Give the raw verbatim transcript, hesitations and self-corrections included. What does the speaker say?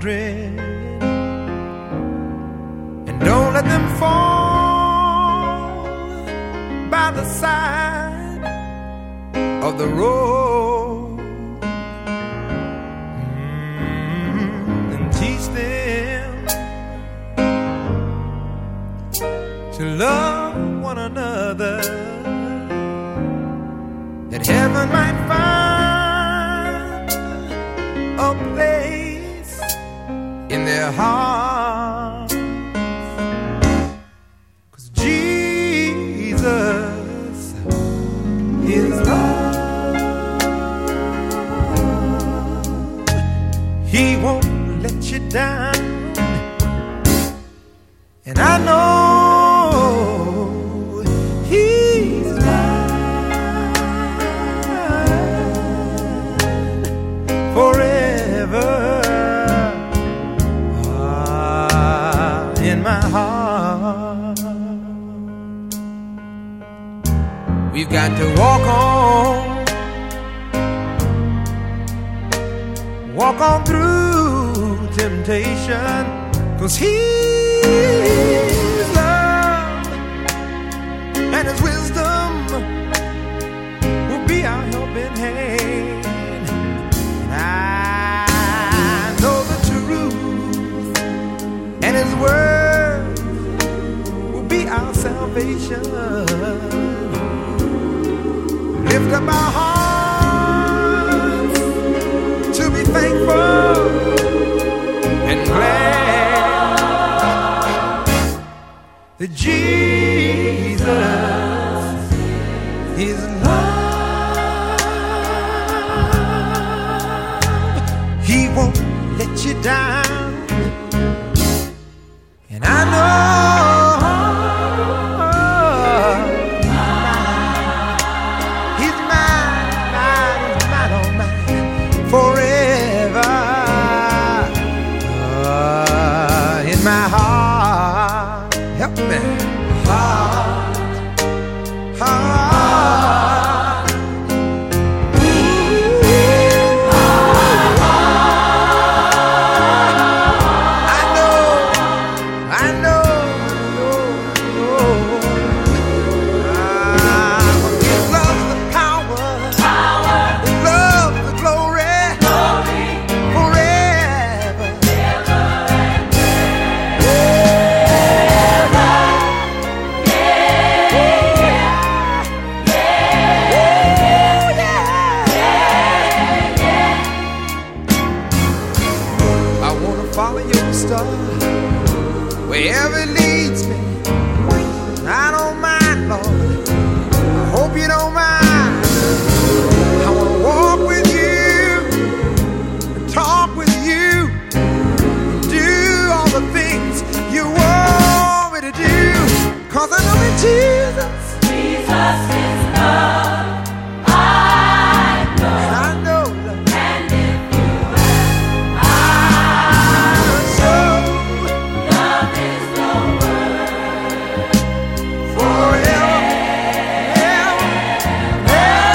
children, and don't let them fall by the side of the road. Mm, and teach them to love one another, that heaven might find a place in their hearts. 'Cause Jesus is love. He won't let you down, and I know He's mine forever. Ah, in my heart, we've got to walk on, walk on through temptation, 'cause He's love, and His wisdom will be our helping hand. And I know the truth, and His word will be our salvation. Lift up our hearts to be thankful and glad that Jesus is love. He won't let you down, and I know He's mine, mine, He's mine, oh mine, forever. Uh, in my heart, help me. Heart, heart. Ooh, I know, I know, know, know. Ah, His love's the power, His love's the glory, forever. Follow your star wherever it leads.